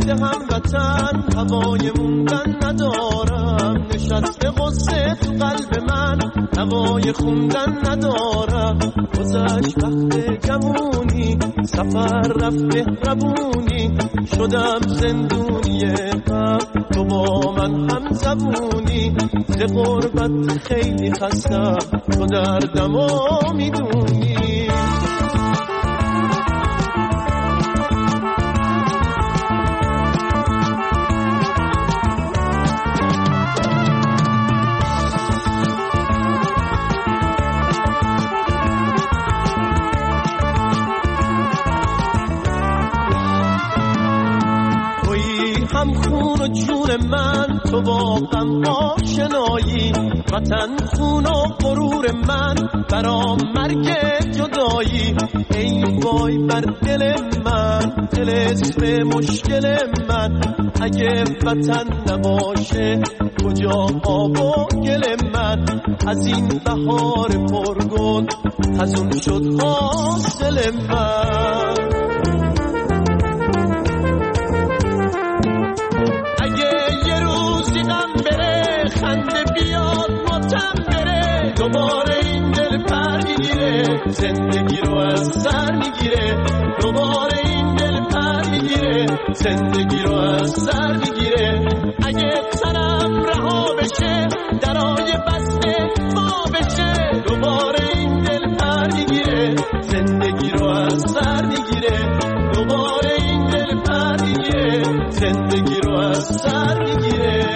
گرفته هموطن، هوای موندن ندارم. نشسته غصه تو قلب من، هوای خوندن ندارم. گذشت وقت جوونی، سفر رفت مهربونی، شدم زندونی غم، تو با من هم زبونی. ز غربت خیلی خستم، تو دردمو میدونی. هم خون و جون من، تو با غم آشنایی. وطن خون و غرور من، برام مرگ جدایی. ای وای بر دل من، طلسم مشکل من. اگه وطن نباشه کجا آب و گل من؟ از این بهار پرگل خزون شد حاصل من. دوباره این دل پر میگیره، زندگی رو از سر میگیره. دوباره این دل پر میگیره، زندگی رو از سر میگیره. اگه تنم رها بشه، درای بسته وا بشه. دوباره این دل پر میگیره، زندگی رو از سر میگیره. دوباره این دل پر میگیره، زندگی رو از سر میگیره.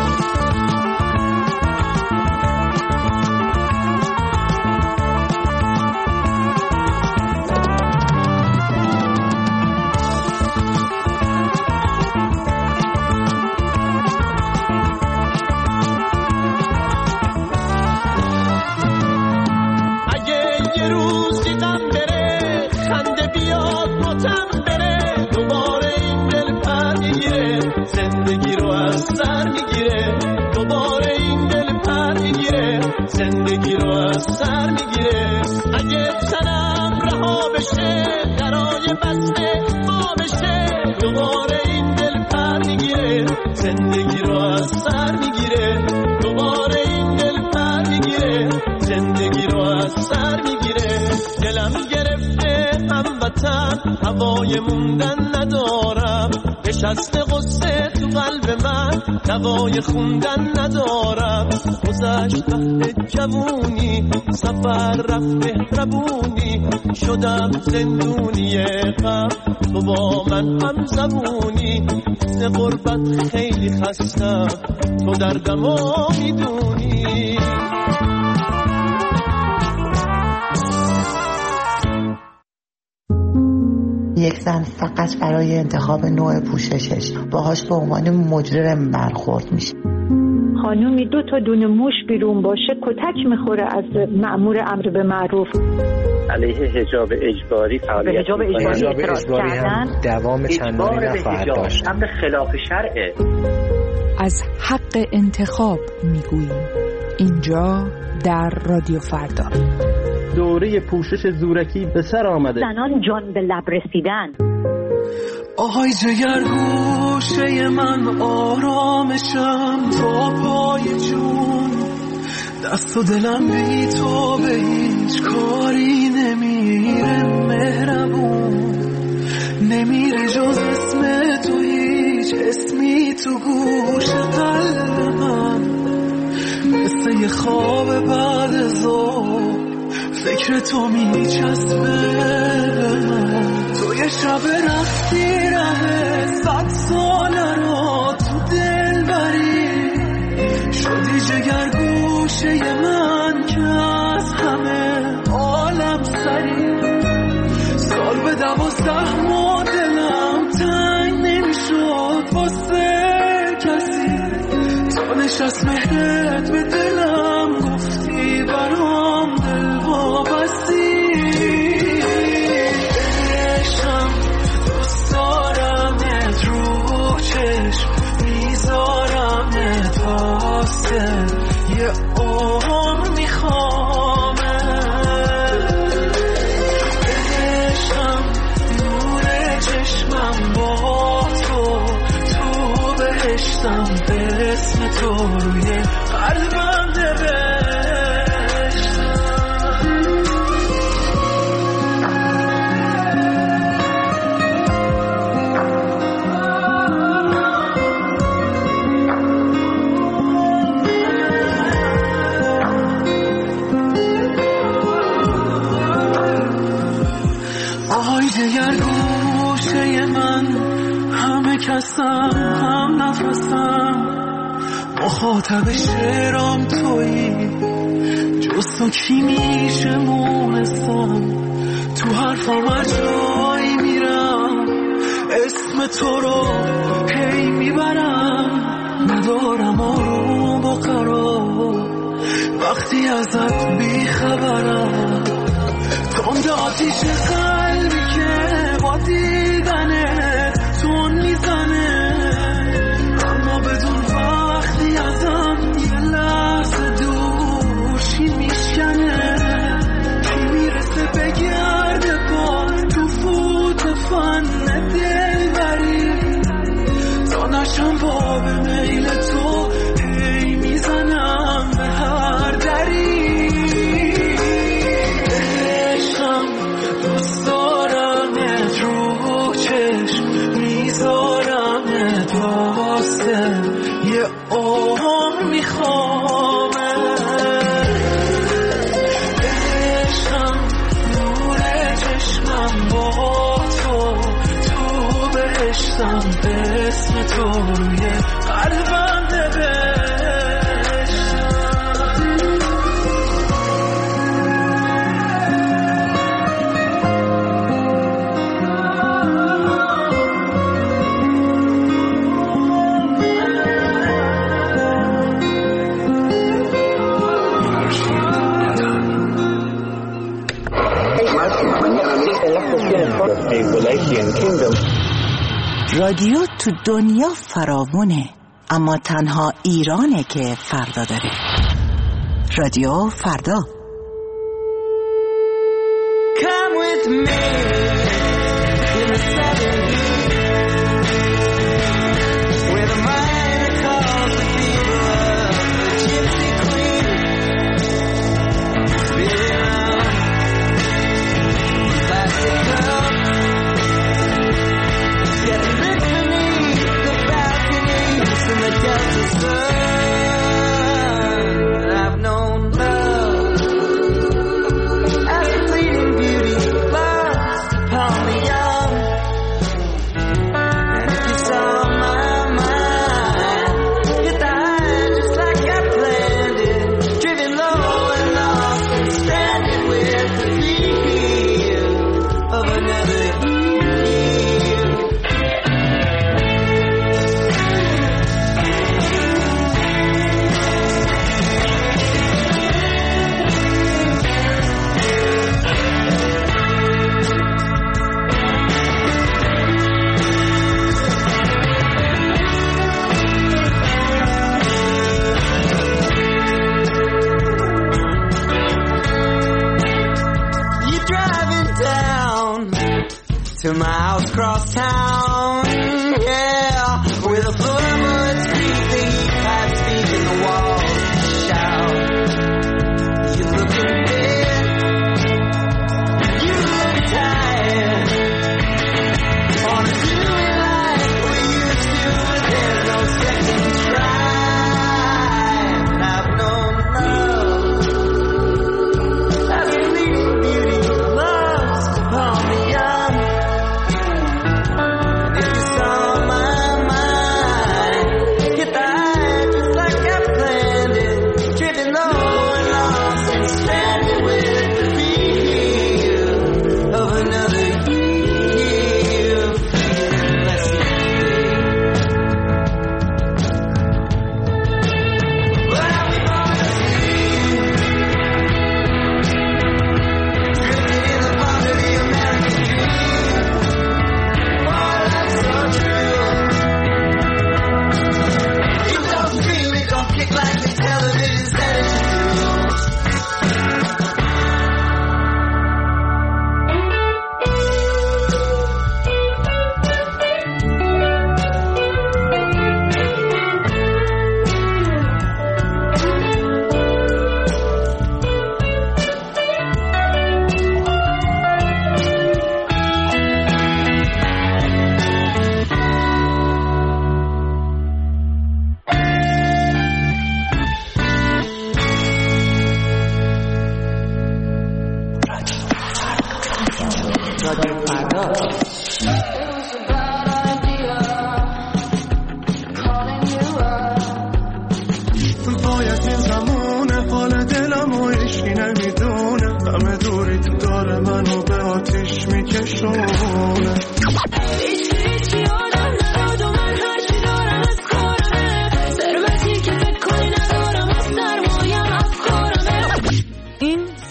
زندگی رو از سر میگیره. اگه تنم رها بشه، درای بسته وا بشه. دوباره این دل پر میگیره، زندگی رو از سر میگیره. دوباره این دل پر میگیره، زندگی رو از سر میگیره. دلم گرفته هموطن، هوای موندن ندارم. نشسته غصه تو قلب من، دوای خوندن ندارم. گذشت وقت جوونی، سفر رفت مهربونی. شدم زندونی غم، تو با من هم زبونی. ز غربت خیلی خستم، تو دردمو میدونی. یک زن فقط برای انتخاب نوع پوششش باهاش به عنوان مجرم برخورد میشه. خانومی 2 تا دونه موش بیرون باشه کتک میخوره از مأمور امر به معروف. علیه حجاب اجباری فعالیت حجاب اجباری هم دوام چندانی نخواهد داشت. امر خلاف شرعه. از حق انتخاب میگوییم اینجا در رادیو فردا. دوره پوشش زورکی به سر آمده. زنان جان به لب رسیدن. آهای جگر گوشه من آرامشم تا پای جون. دست و دلم بی تو به هیچ کاری نمیره. مهربون نمیره جز اسم تو، هیچ اسمی تو گوش قلبم. مثل یه خواب بعد ظهر فکر تو میچسبه به من. تو یه شب رفتی ره 100 ساله رو تو دل بری. شدی جگر گوشه من که از همه عالم سری. سال به 12 ماه دلم تنگ نمیشد واسه کسی. تا نشست مهرت به دلم گفتی برام دل وابستی. عشقم دوست دارمت رو چشم میذارمت واسه یه عمر میخوامت. عشقم نور چشمم با تو بهشتم اسم تو روی قلبم دیگر گوشه من همه کسم هم نفسم مخاطب شعرام تویی جز تو کی میشه مونستم تو حرفام هر جایی میرم اسم تو رو هی میبرم ندارم آروم و قرار وقتی ازت بیخبرم تند آتیش قلبی که با دیدنه تون میزنه اما بدون وقتی ازم یه لحظه دورشی میشکنه کی میرسه بگرده با تو فوت فن دلبری تا نشم با به میل تو هی میزنم به هر دری یه عمر میخوامه عشقم نور چشمم با تو بهشتم اسم تو روی قلبم رادیو تو دنیا فراوونه اما تنها ایرانه که فردا داره. رادیو فردا. Come with me in the southern heat where the miner calls the fever of the gypsy queen. Spin around plastic cup, get lit beneath the balconies in the Delta sun. I've known love as a fleeting beauty lost upon the young. And if you saw my mind, hit the high just like I planned it, driven low and lost and stranded with the feel of another year.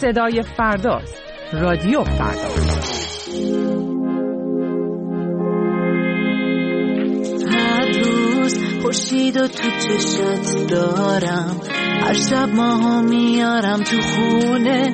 صدای فرداست. رادیو فردا. هر روز خورشید و تو چشت دارم، هر شب ماهو میارم تو خونه.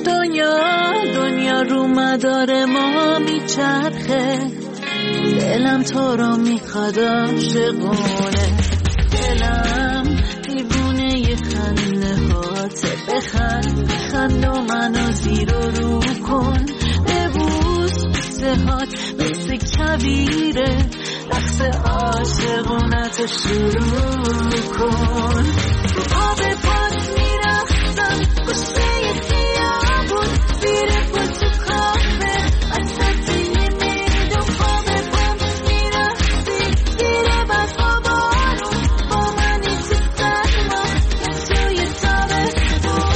دنیا رو مدار ما میچرخه، دلم تو رو میخواد عاشقونه. دلم دیوونه ی خنده هاته، بخند و منو زیر و رو کن. ببوس بوسه هات مثل کبیره، رقص عاشقونت شروع کن. آب پاس میرفتم پشته ی خیابون، زیر پل تو کافه وسط ی میدون. آب پاس میرفتی زیر برف و بارون، با منی تو سرما یا توی تابستون.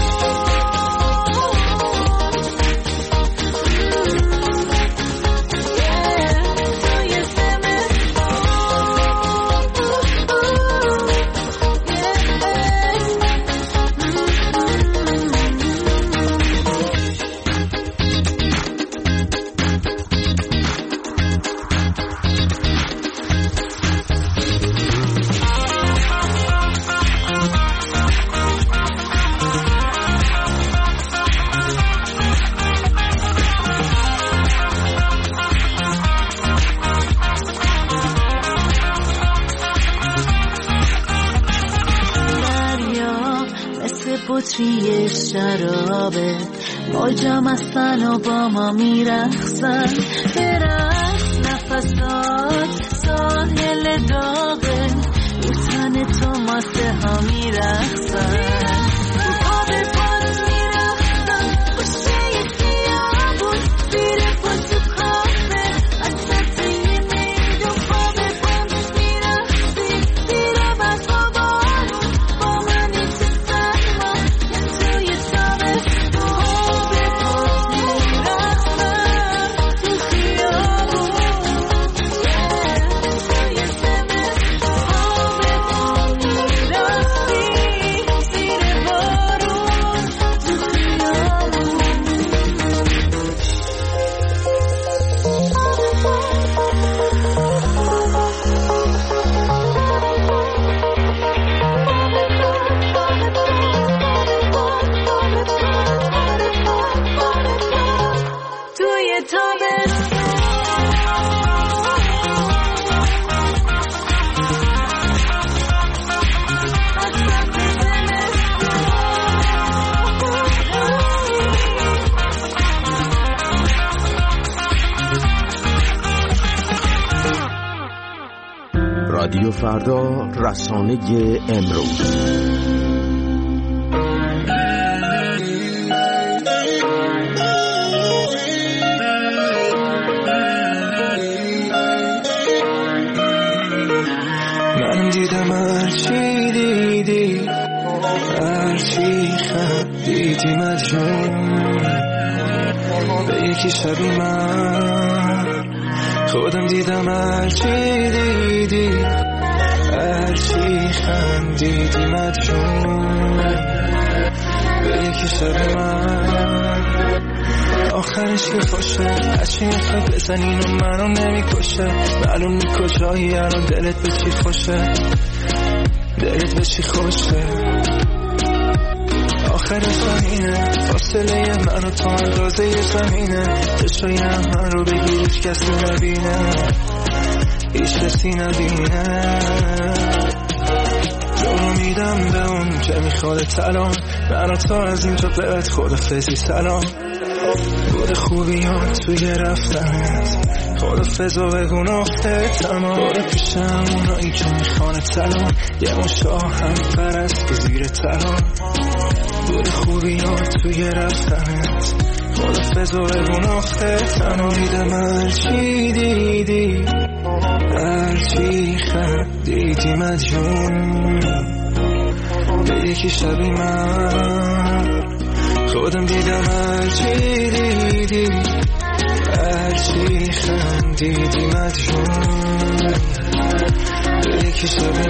توی زمستون. بطری شرابه، موجم هستن و با ما میرخصن. برخص نفسات ساحل داغه، رو تن تو ماسه ها میرخصن. آب پاس میرفتم پشته ی خیابون، زیر پل تو کافه وسط ی میدون. آب پاس میرفتی زیر برف و بارون، با منی تو سرما یا توی تابستون. آب پاس میرفتم تو خیابون، توی زمستون. آب پاس میرفتی زیر بارون تو خیابون. توی تابستون. رادیو فردا، رسانه امروز. من دیدم هرچی دیدی، هرچی خندیدی مجنون به یکی شبی من. خودم دیدم هرچی دیدی، هرچی خندیدی مجنون به یکی شبی من. آخرش که خوشه، هرچی میخوای بزنین و منو نمیکشه. معلوم نی کجایی الان، دلت به چی خوشه، دلت به چی خوشه. آخرش همینه، فاصله من و تو اندازه زمینه. چشای من رو بگیر هیچ کسی نبینه، هیچ کسی نبینه. جونو میدم به اون که میخواد سلام، من و تو از اینجا بهت خدافظی سلام. بود خوبی ها توی رفتنت، خدافظ و بگو نقطه تمام. باره پیشم اونایی که میخوانت سلام، یه مشاه هم پرست که زیر تلام. بود خوبی ها توی رفتنت، خدافظ و بگو نقطه تمام. دیدم هرچی دیدی، هرچی خندیدی مجنون به یکی شبی من. خودم دیدم هرچی دیدی، هرچی خندیدی مجنون به یکی شبی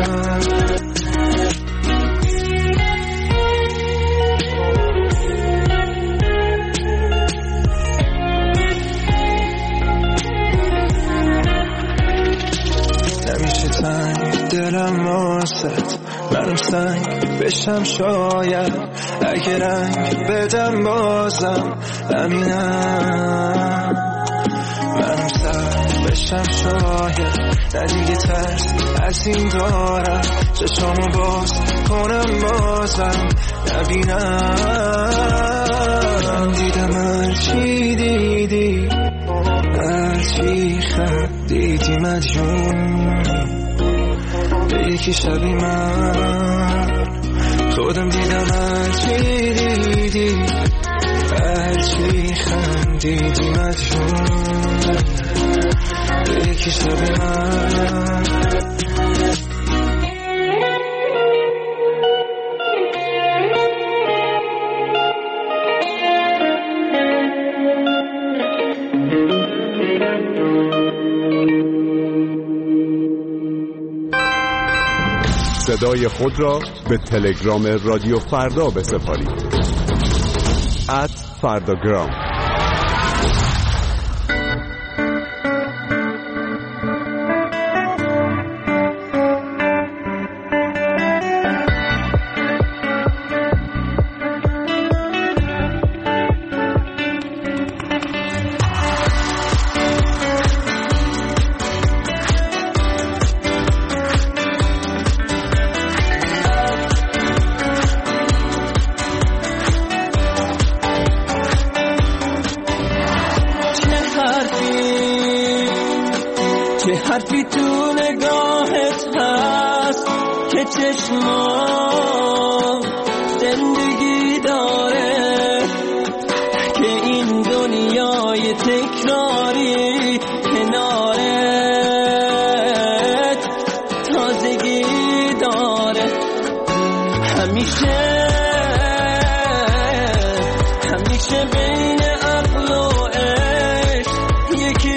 من. همیشه تنگ دلم واسط، منم سنگ بشم شاید اگه رنگ بدم بازم همینم. منم سنگ بشم شاید نه دیگه ترس از این دارم، چشامو باز کنم بازم نبینم. دیدم هرچی دیدی، هرچی خندیدی مدیون به یکی شبی من خودم. دیدم هرچی دیدی، هرچی خندیدی مدیون به یکی شبی من. صدای خود را به تلگرام رادیو فردا بسپارید. @فرداگرام. حرفی تو نگاهت هست که چشمام زندگی داره، که این دنیای تکراری کنارت تازگی داره. همیشه بین عقل و عشق یکی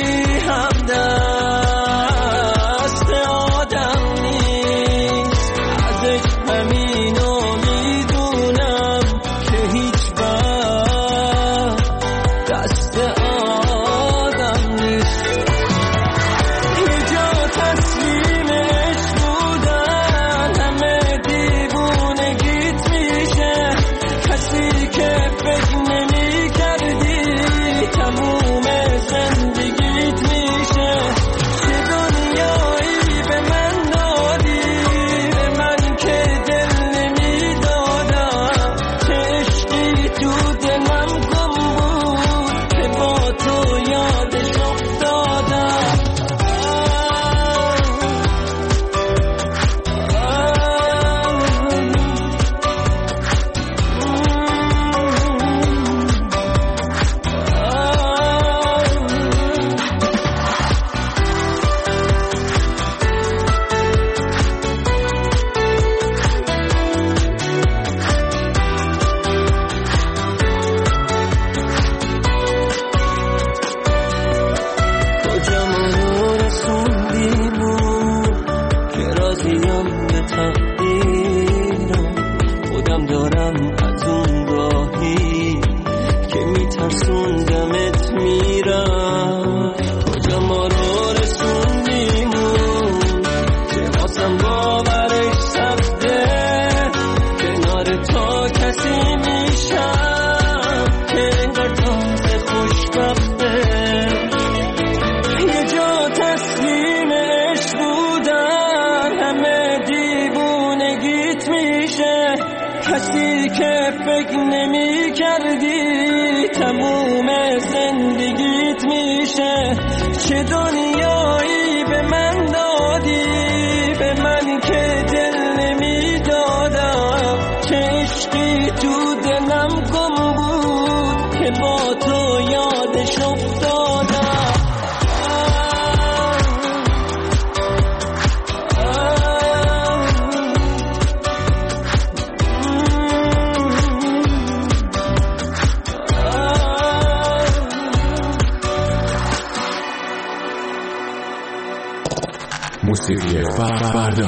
همدست آدم نیست. ازش همینو میدونم که هیچ وقت دست آدم نیست. یه جا تسلیمش بودن همه دیوونگیت میشه، کسی که فکر نمی کردی تموم زندگیت میشه. چه دنیایی به من دادی، به من که دل نمی دادم، چه عشقی تو دلم گم بود که با تو یادش افتادم. کجامونو رسوندیمون که راضیم به تقدیرم، خودم دارم از اون راهی که میترسوندمت میرم. کجا ما رو رسوندیمون که واسم باورش سخته، کنار تو کسی میشم که انگار تازه خوشبخته. یه جا تسلیمش بودن همه دیوونگیت میشه، کسی که فکر نمی کردی تموم زندگیت میشه. چه دنیایی به من دادی، به من که دل نمی دادم، چه عشقی تو دلم گم بود که با تو یادش افتادم. موسیقی فردا.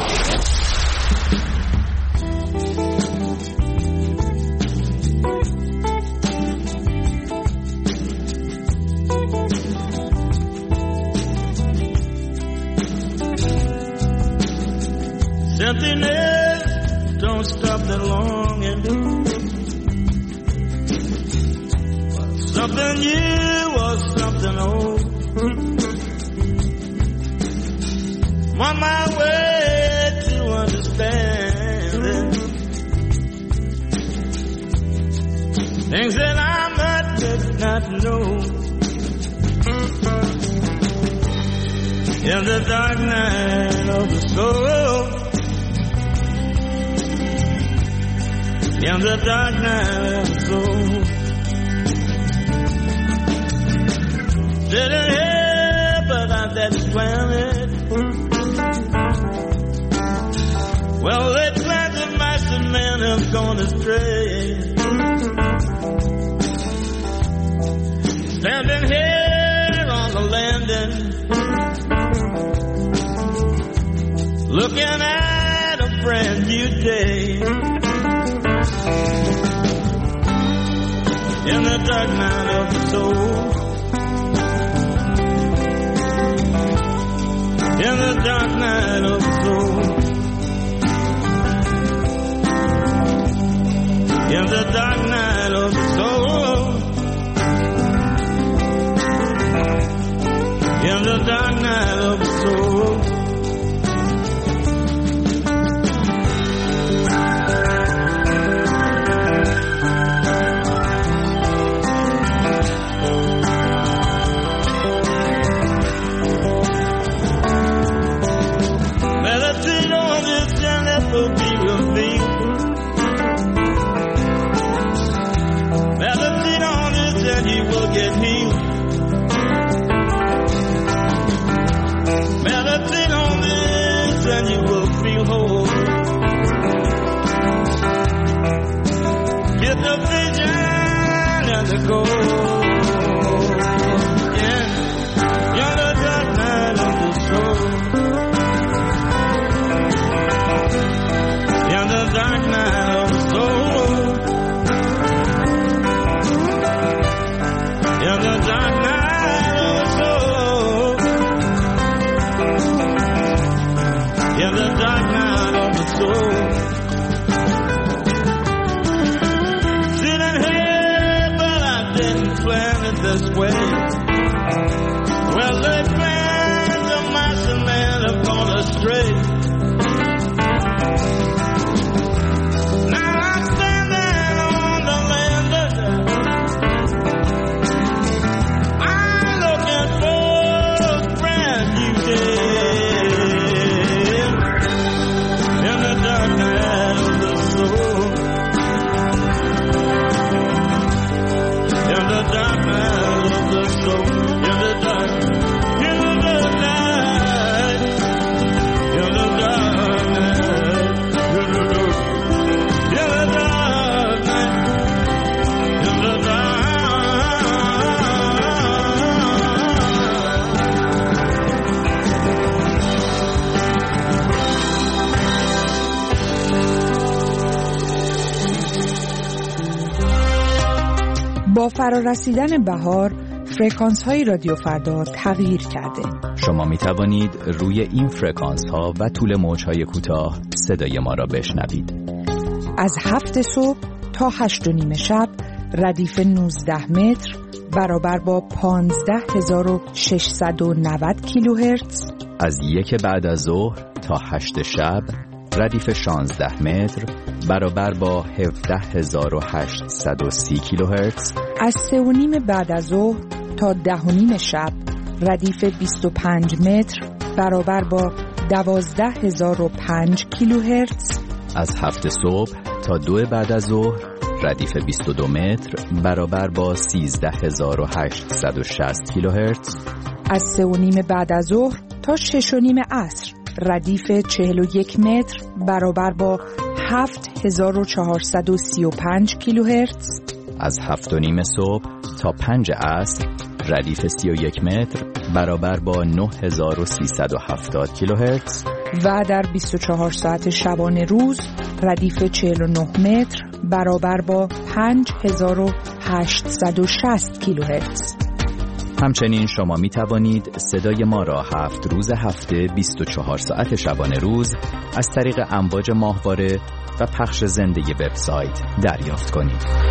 Emptiness don't stop the longing. Something new or something old. I'm on my way to understand it. Things that I might not know. In the dark night of the soul. In the dark night of the soul. Didn't hear about that planet. Well, they planted master men have gone astray. Standing here on the landing, looking at a brand new day. In the dark night of the soul. In the dark night of the soul. In the dark night of the soul. In the dark night of the soul. Meditate on this and it will be revealed. Meditate on this and you will get healed. Meditate on this and you will feel whole. Get the vision and the goal. Yeah, you're the dark night of the soul. You're the dark night of the soul. You're the dark night of the soul. In the dark night of the soul. Sitting here, but I didn't plan it this way. Well, they planned the master man have gone astray. Now I'm standing on the land of I'm looking for a brand new day. In the dark night of the soul. In the dark night of the soul. In the dark night. In the dark night. In the dark night. In the dark night. In the dark. با فرارسیدن بهار فرکانس های رادیو فردا تغییر کرده. شما می توانید روی این فرکانس ها و طول موج های کوتاه صدای ما را بشنوید. از 7 صبح تا 8 و نیم شب ردیف 19 متر برابر با 15690 کیلوهرتز. از 1 بعد از ظهر تا 8 شب ردیف 16 متر برابر با 17830 کیلوهرتز. از 3 و نیم بعد از ظهر تا 10 و نیم شب ردیف 25 متر برابر با 12005 کیلوهرتز. از 7 صبح تا 2 بعد از ظهر ردیف 22 متر برابر با 13860 کیلوهرتز. از 3 و نیم بعد از ظهر تا 6 و نیم عصر ردیف 41 متر برابر با 7435 کیلوهرتز. از 7 و نیم صبح تا 5 عصر ردیف 31 متر برابر با 9370 کیلوهرتز. و در 24 ساعت شبانه روز ردیف 49 متر برابر با 5860 کیلوهرتز. همچنین شما می توانید صدای ما را 7 روز هفته 24 ساعت شبانه روز از طریق امواج ماهواره و پخش زنده وبسایت دریافت کنید.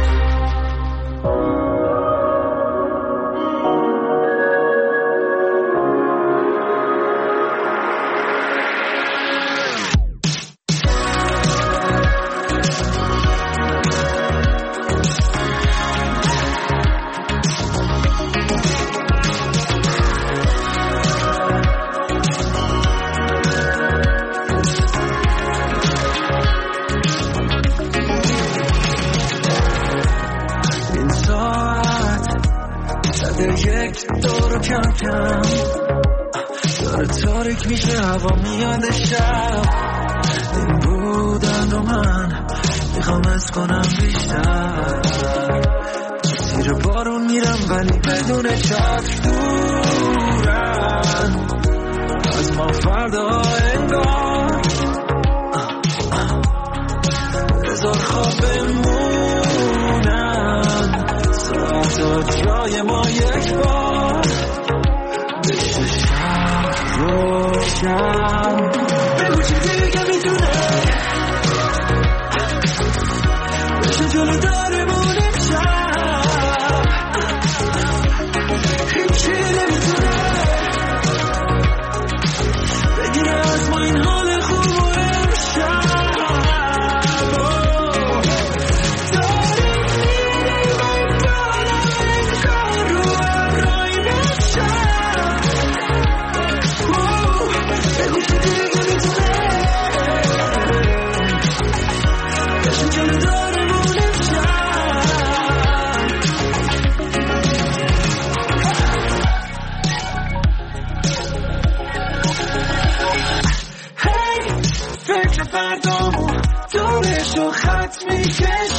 داره تاریک میشه هوا میاد شب این بودن رو من میخوام از کنم بیشتر زیر بارون میرم ولی بدون چتر دورن از ما فردا انگار هزار خواب بمونن ساعتا جای ما یک بار بشه شب روشن بگو چی دیگه میتونه بشه جلو دارمون امشب هیچی نمیتونه بگیره از ما این حال خوب و امشب فکر فردامون دورش رو خط میکشه